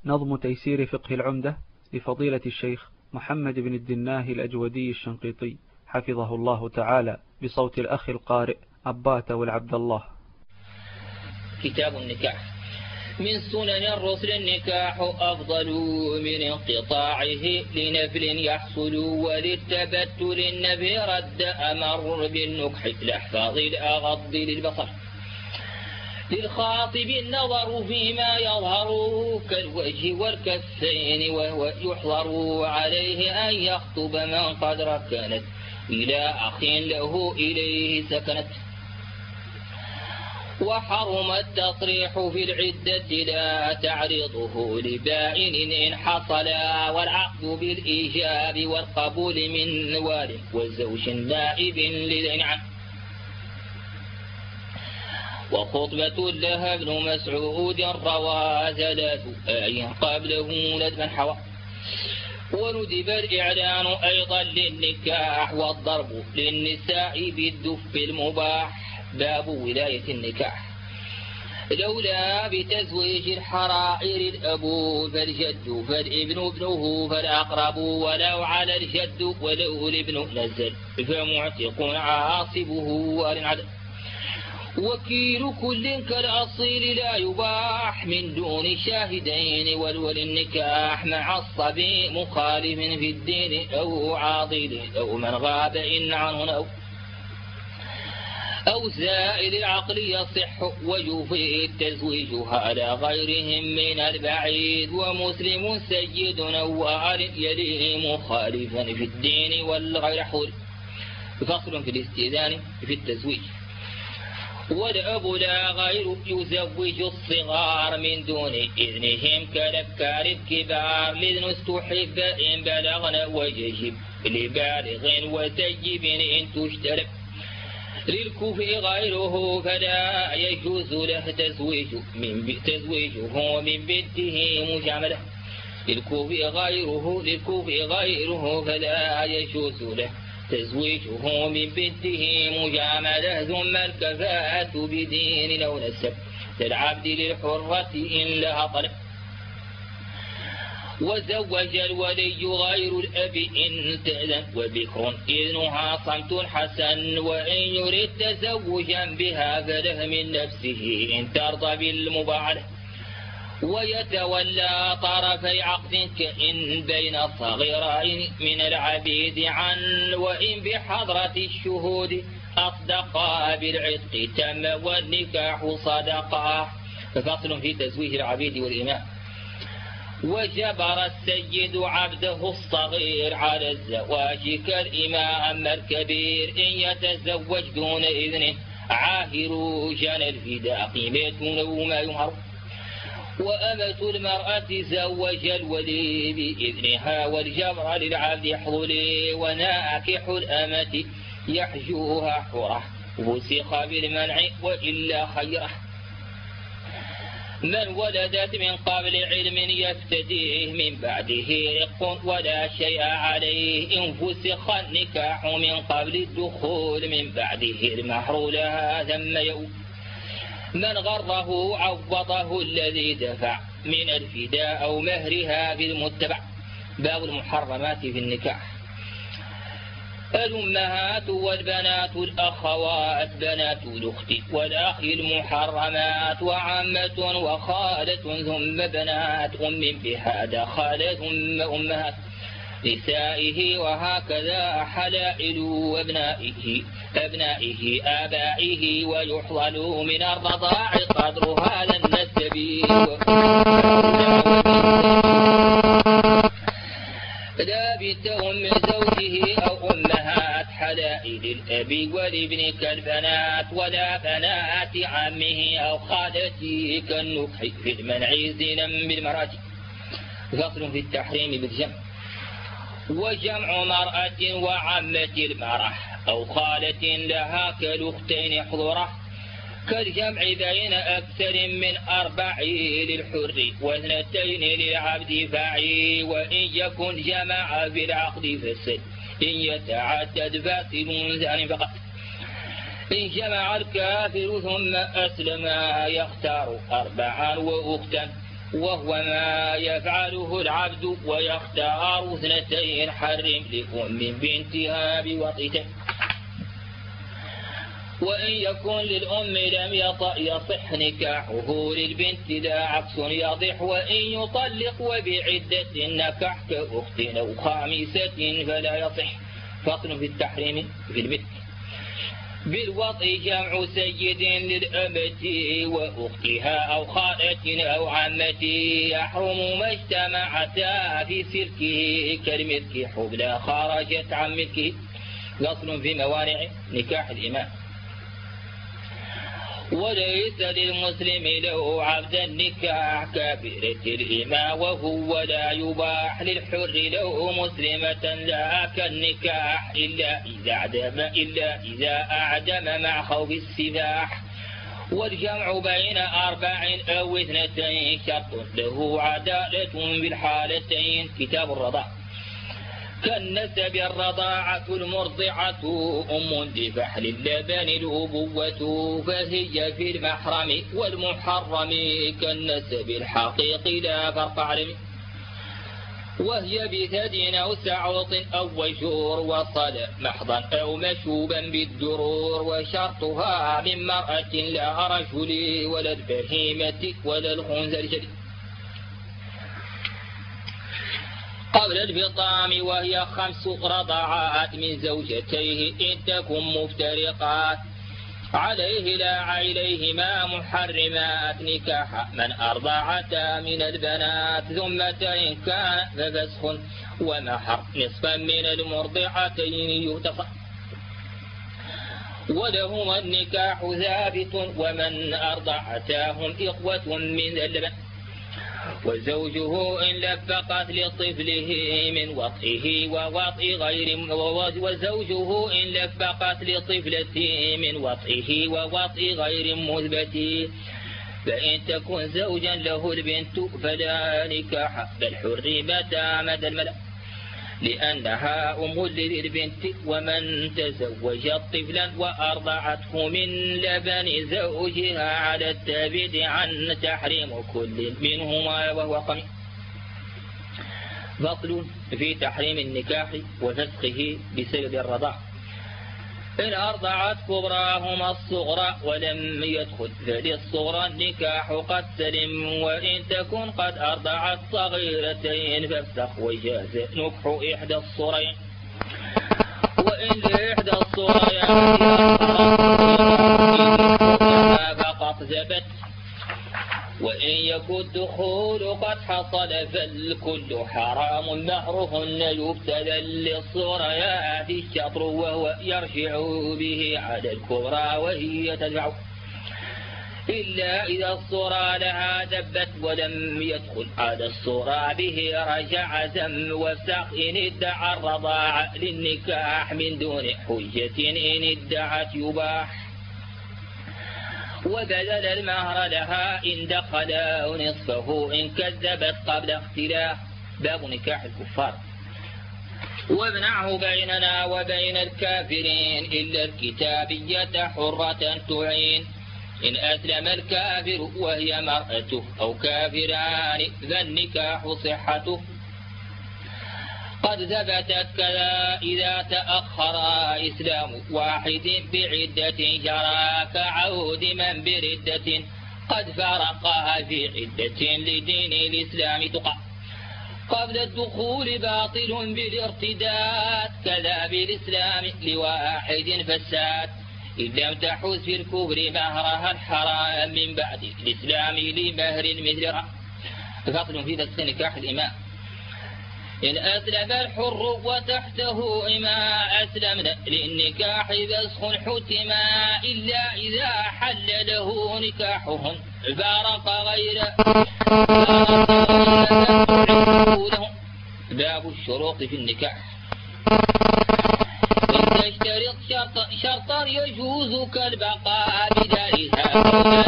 نظم تيسير فقه العمدة لفضيلة الشيخ محمد بن الدناه الأجودي الشنقيطي حفظه الله تعالى، بصوت الأخ القارئ عبات والعبد الله. كتاب النكاح. من سنن الرسل النكاح أفضل من انقطاعه لنفل يحصل، وللتبتل النبي رد أمر بالنكح الأحفاظ الأغض للبصر، للخاطب النظر فيما يظهر كالوجه والكفين، وهو يحضر عليه أن يخطب من قد ركنت إلى أخ له إليه سكنت. وحرم التصريح في العدة لا تعرضه لبائن إن حصل، والعقد بالإيجاب والقبول من وال وزوج نائب لذين عنه. وخطبة لها ابن مسعود روى 3 آي قبله ندبا حوى. وندب الإعلان أيضا للنكاح والضرب للنساء بالدف المباح. باب ولاية النكاح. لولا بتزويج الحرائر الأب فالجد فالابن ابنه فالأقرب، ولو على الجد ولو الابن نزل فمعتق عاصبه والعدل. وكيل كل كالأصيل لا يباح من دون شاهدين، والولي النكاح مع الصبي مخالف في الدين أو عاضل أو من غاب إن عنه أو زائل العقل يصح، ويفيد تزويجها على غيرهم من البعيد. ومسلم سيد نوار يليه مخالفا في الدين والغير حول. فصل في الاستئذان في التزويج. والأب لا غير يزوج الصغار من دون إذنهم كالأبكار الكبار، لإذن استحب إن بلغنا ويجب لبالغ وسيب إن تشترك. للكفء غيره فلا يجوز له تزويجه من بنته مجاملة. للكفء غيره فلا يجوز له تزويجه من بنته مجاملة. ثم الكفاءة بدين أو نسب للعبد للحرة إن لها طلب. وزوج الولي غير الأب إن تأذن، وبكر إذنها صمت حسن، وإن يريد تزوجا بها فله من نفسه إن ترضى بالمباعلة. ويتولى طرفي عقد كإن بين الصغيرين من العبيد عن، وإن بحضرة الشهود أصدقا بالعتق تم والنكاح صدقا. فصل في تزويج العبيد والإماء. وجبر السيد عبده الصغير على الزواج كالإماء أما الكبير إن يتزوج دون إذن عاهر جن الفداء قيمته ما يمهر. وأمة المرأة زوج الولي بإذنها والجبر للعبد يحضلي. وناكح الأمة يحجوها حرة وسخ بالمنع وإلا خيره. من ولدت من قبل علم يفتديه من بعده رق ولا شيء عليه إن فسخ النكاح من قبل الدخول من بعده المهر لها ثم يوم. من غره عوضه الذي دفع من الفداء أو مهرها بالمتبع. باب المحرمات في النكاح. الأمهات والبنات الأخوات بنات الأخت والأخ المحرمات، وعمة وخالة ثم بنات أم بهذا خالة ثم أمهات نسائه، وهكذا حلائل أبنائه آبائه، ويحضل من الرضاع قدر هذا النسب. لا بنت أم زوجه أو أمهات حلائل الأب والابن كالبنات، ولا بنات عمه أو خالته كالنكح في المنع زنا بالمرأة. فصل في التحريم بالجمع. وجمع مرأة وعمة المرأة أو خالة لها كالأختين حضره، كالجمع بين أكثر من 4 للحر و2 للعبد فاعي. وإن يكن جمع بالعقد فسد إن يتعدد فاسد ثاني فقط. إن جمع الكافر ثم أسلم يختار 4 وأختا وهو ما يفعله العبد ويختار اثنتين حرم لأم بنتها بوطئتين. وإن يكن للأم لم يصح نكاحه للبنت لا عكس يضح. وإن يطلق وبعدة نكح كأخت أو خامسة فلا يصح. فصل في التحريم في البنت بالوطء جمع سيد للأمة وأختها أو خالة أو عمة يحرم ما اجتمعتا في سلكه كالملك حبلى خرجت عن ملكه. فصل في موانع نكاح الإمام وليس للمسلم له عبد النكاح كبيرة الإمام وهو لا يباح للحر له مسلمة لا كالنكاح إلا إذا أعدم مع خوف السباح. والجمع بين 4 أو 2 شرط له عدالة بالحالتين. كتاب الرضاع كالنسب الرضاعة المرضعة أم بفحل اللبن الأبوة فهي في المحرم والمحرم كالنسب الحقيقي لا فرق علم. وهي بثد أو سعوط أو وجور وصل محضا أو مشوبا بالدرور. وشرطها من مرأة لا رجل ولا البهيمة ولا الخنزة الجديد قبل الفطام وهي 5 رضعات من زوجتيه إن تكن مفترقات عليه لا عليهما محرمات نكاح من أرضعتا من البنات ثم إن كان ففسخ ومحر نصفا من المرضعتين يغتصب. ولهما النكاح ثابت ومن أرضعتاهم إخوة من اللبن. وزوجه إن لفقت لطفله من وطئه ووطئ غير وزوجه إن لفقت لطفلته من وطئه ووطئ غير مثبت. فإن تكن زوجا له البنت فلا نكاح بل حرمتا مدى الملأ لأنها أم للبنت. ومن تزوجت طفلا وأرضعته من لبن زوجها على التابد عن تحريم كل منهما وهو قميص. فصل في تحريم النكاح وفسخه بسبب الرضاع. إن أرضعت كبراهما الصغرى ولم يدخل فللصغرى النكاح قد سلم. وإن تكن قد أرضعت صغيرتين فافسخ وجاز نكح إحدى الصغرين. وإن لإحدى الصغريات فقط ثبت. وإن يكن الدخول قد حصل فالكل حرام مهرهن يبتدى للصغريات الشطر وهو يرجع به على الكبرى وهي تدفع إلا إذا الصغرى لها دبت ولم يدخل على الصغرى به رجع ذم. وافسخ إن ادعى الرضاع للنكاح من دون حجة إن ادعت يباح. وبذل المهر لها إن دخل نصفه إن كذبت قبل اختلاف. باب نكاح الكفار. وامنعه بيننا وبين الكافرين إلا الكتابية حرة تعين. إن أسلم الكافر وهي مرأته أو كافران فالنكاح صحته قد ثبتت كذا إذا تأخر إسلام واحد بعدة جرى كعود من بردة قد فرقها في عدة لدين الإسلام تقع. قبل الدخول باطل بالارتداد كذا بالإسلام لواحد فساد. إن لم تحوز في الكفر مهرها الحرام من بعد الإسلام لمهر مثلها. فصل في فسخ نكاح الإمام. إن أسلم الحر وتحته إما أسلمنا للنكاح فسخ حتما إلا إذا حل له نكاحهن فارق غيره. باب الشروط في النكاح. إن تشترط شرطا يجوز كالبقاء بدارها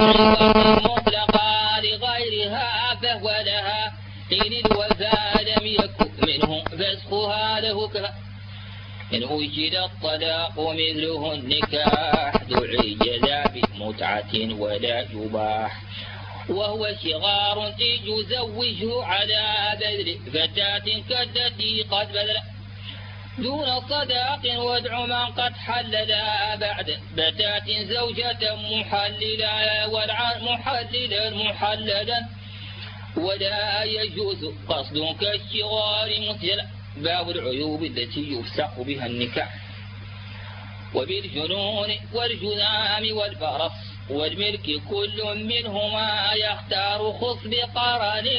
مطلقا لغيرها فهو لها إن الوفاء لم يكن منه فسخها له كفى. إن وجد الطلاق مثله النكاح دعي ذا بمتعة ولا يباح. وهو شغار يزوجه على بذل فتاة كالتي قد بذل دون صداق وادع من قد حللا بعد فتاة زوجة محللا محللا ولا يجوز قصد كالشغار مثلا. باب العيوب التي يفسق بها النكاح. وبالجنون والجذام والبرص والملك كل منهما يختار خص بقرن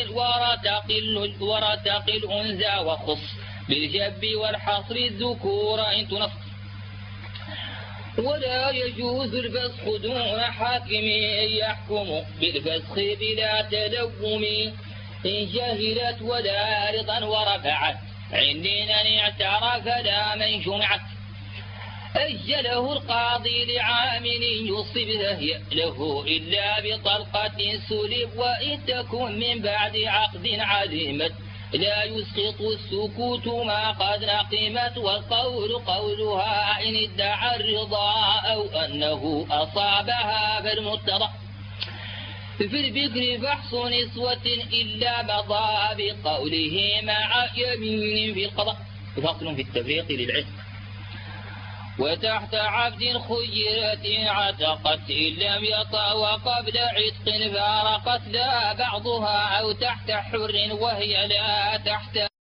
ورتق الأنثى وخص بالجب والحصر الذكور إن تنص. ولا يجوز الفسخ دون حاكم يحكم بالفسخ بلا تلوم إن جهلت ولا رضا ورفعت عندنا اعترف لا من جمعت أجله القاضي لعامل يصب له إلا بطلقة سلب وإن تكن من بعد عقد علمت لا يسقط السكوت ما قد نقمت والقول قولها إن ادعى الرضا أو أنه أصابها فالمرتضى. في البكر فحص نسوة إلا مضى بقوله مع يمين في القضاء. فصل في التفريق للعتق. وتحت عبد خيرة عتقت إن لم يطأ وقبل عتق فارقت لا بعضها أو تحت حر وهي لا تحت